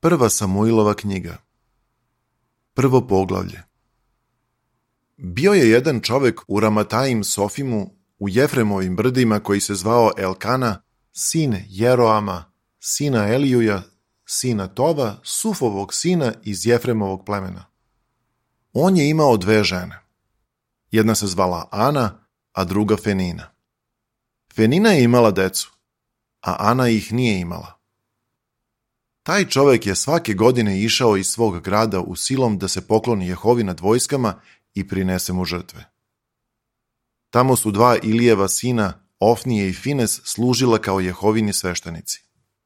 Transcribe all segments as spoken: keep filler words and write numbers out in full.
Prva Samuilova knjiga. Prvo poglavlje. Bio je jedan čovek u Ramatajim Sofimu u Jefremovim brdima koji se zvao Elkana, sin Jeroama, sina Elijuja, sina Tova, Sufovog sina iz Jefremovog plemena. On je imao dve žene. Jedna se zvala Ana, a druga Fenina. Fenina je imala decu, a Ana ih nije imala. Taj čovek je svake godine išao iz svog grada u silom da se pokloni Jehovi nad vojskama i prinese mu žrtve. Tamo su dva Ilijeva sina, Ofnije i Fines, služila kao Jehovini sveštenici.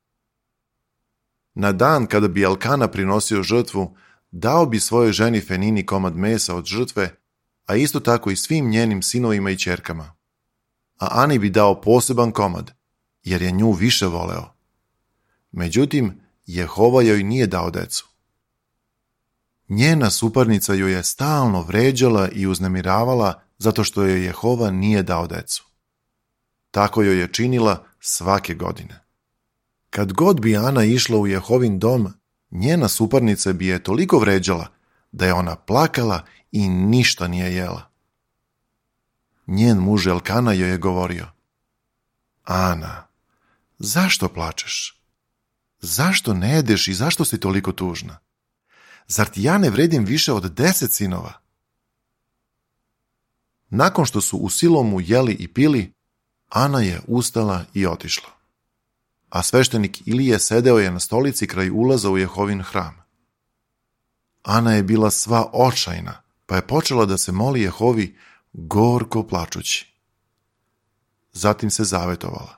Na dan kada bi Elkana prinosio žrtvu, dao bi svojoj ženi Fenini komad mesa od žrtve, a isto tako i svim njenim sinovima i ćerkama. A Ani bi dao poseban komad, jer je nju više voleo. Međutim, Jehova joj nije dao decu. Njena suparnica joj je stalno vređala i uznemiravala zato što joj Jehova nije dao decu. Tako joj je činila svake godine. Kad god bi Ana išla u Jehovin dom, njena suparnica bi je toliko vređala da je ona plakala i ništa nije jela. Njen muž Elkana joj je govorio: Ana, zašto plačeš? Zašto ne jedeš i zašto si toliko tužna? Zar ti ja ne vredim više od deset sinova? Nakon što su u Silomu jeli i pili, Ana je ustala i otišla. A sveštenik Ilije sedeo je na stolici kraj ulaza u Jehovin hram. Ana je bila sva očajna, pa je počela da se moli Jehovi gorko plačući. Zatim se zavetovala: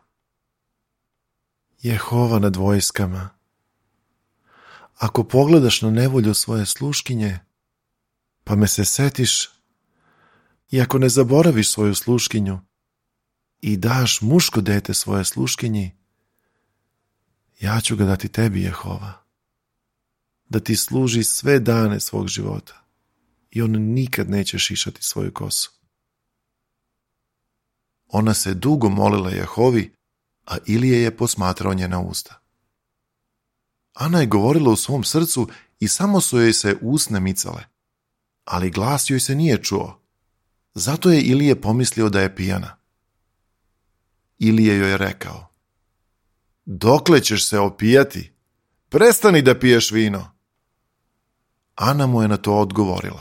Jehova nad vojskama, ako pogledaš na nevolju svoje sluškinje, pa me se setiš, i ako ne zaboraviš svoju sluškinju i daš muško dete svoje sluškinji, ja ću ga dati tebi, Jehova, da ti služi sve dane svog života i on nikad neće šišati svoju kosu. Ona se dugo molila Jehovi, a Ilije je posmatrao njena usta. Ana je govorila u svom srcu i samo su joj se usne micale, ali glas joj se nije čuo. Zato je Ilije pomislio da je pijana. Ilije joj je rekao: Dokle ćeš se opijati? Prestani da piješ vino. Ana mu je na to odgovorila: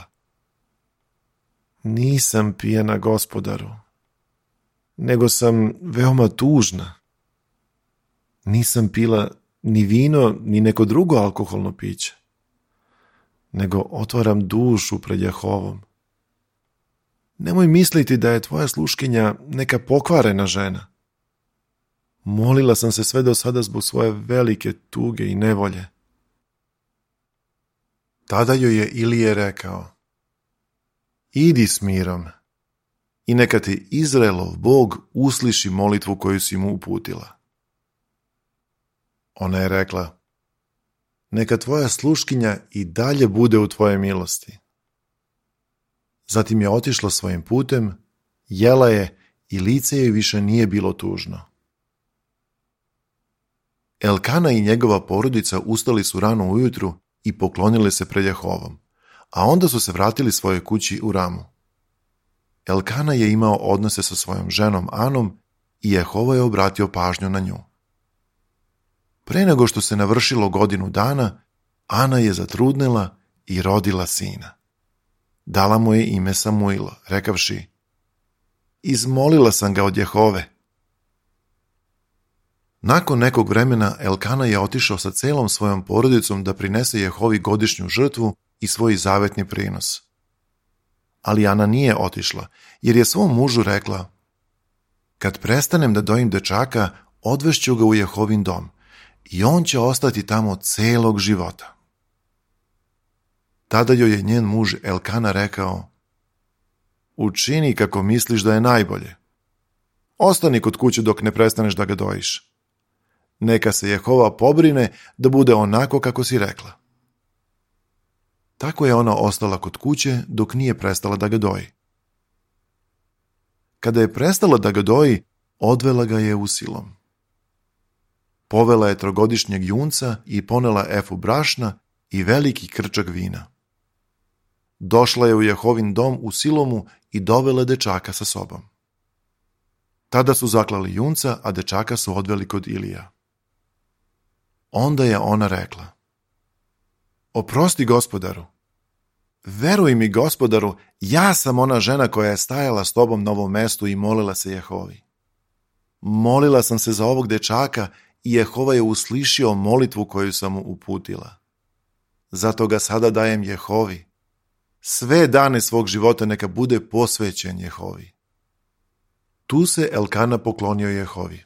Nisam pijana, gospodaru, nego sam veoma tužna. Nisam pila ni vino, ni neko drugo alkoholno piće, nego otvaram dušu pred Jehovom. Nemoj misliti da je tvoja sluškinja neka pokvarena žena. Molila sam se sve do sada zbog svoje velike tuge i nevolje. Tada joj je Ilije rekao: Idi s mirom i neka ti Izraelov Bog usliši molitvu koju si mu uputila. Ona je rekla: Neka tvoja sluškinja i dalje bude u tvoje milosti. Zatim je otišla svojim putem, jela je i lice joj više nije bilo tužno. Elkana i njegova porodica ustali su rano ujutru i poklonili se pred Jehovom, a onda su se vratili svojoj kući u Ramu. Elkana je imao odnose sa svojom ženom Anom i Jehova je obratio pažnju na nju. Pre nego što se navršilo godinu dana, Ana je zatrudnela i rodila sina. Dala mu je ime Samuilo, rekavši: Izmolila sam ga od Jehove. Nakon nekog vremena Elkana je otišao sa celom svojom porodicom da prinese Jehovi godišnju žrtvu i svoj zavetni prinos. Ali Ana nije otišla, jer je svom mužu rekla: Kad prestanem da dojim dečaka, odvešću ga u Jehovin dom i on će ostati tamo celog života. Tada joj je njen muž Elkana rekao: Učini kako misliš da je najbolje. Ostani kod kuće dok ne prestaneš da ga dojiš. Neka se Jehova pobrine da bude onako kako si rekla. Tako je ona ostala kod kuće dok nije prestala da ga doji. Kada je prestala da ga doji, odvela ga je u Silom. Povela je trogodišnjeg junca i ponela efu brašna i veliki krčak vina. Došla je u Jehovin dom u Silomu i dovela dečaka sa sobom. Tada su zaklali junca, a dečaka su odveli kod Ilija. Onda je ona rekla: Oprosti, gospodaru. Veruj mi, gospodaru, ja sam ona žena koja je stajala s tobom na ovom mestu i molila se Jehovi. Molila sam se za ovog dečaka i Jehova je uslišio molitvu koju sam mu uputila. Zato ga sada dajem Jehovi. Sve dane svog života neka bude posvećen Jehovi. Tu se Elkana poklonio Jehovi.